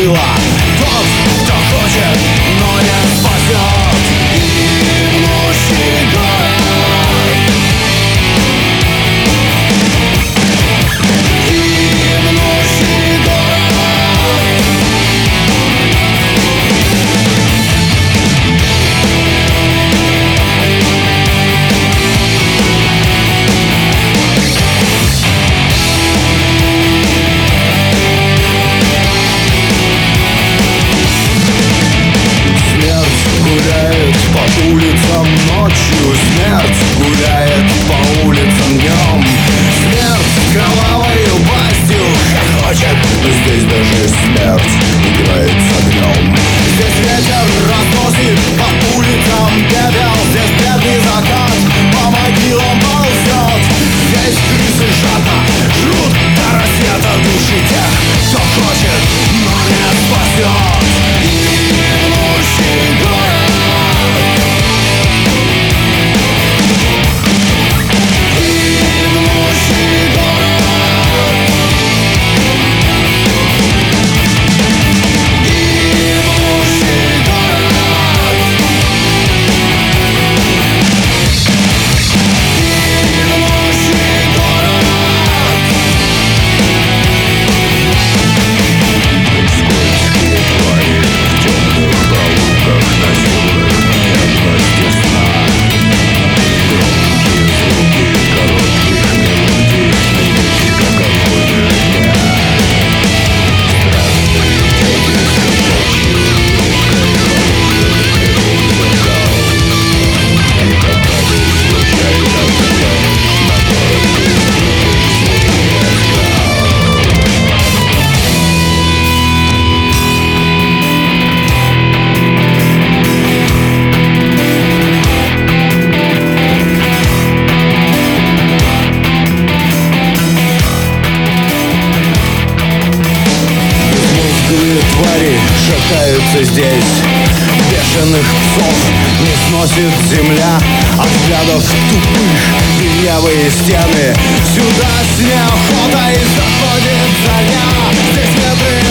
могила. Тот, кто хочет, но не спасет. Гибнущий город. Гибнущий город. Гуляет по улицам ночью, смерть гуляет по улицам днем. Смерть кровавой пастью хохочет, но здесь даже смерть играет с огнем. Здесь ветер разносит по улицам пепел, здесь бедный закат по могилам ползет. Здесь крысы жадно жрут до рассвета души тех, кто хочет, но не спасет. Гибнущий город. Твари шатаются здесь, бешеных псов не сносит земля. От взглядов тупых дырявые стены, сюда с неохотой заходит заря. Здесь ветры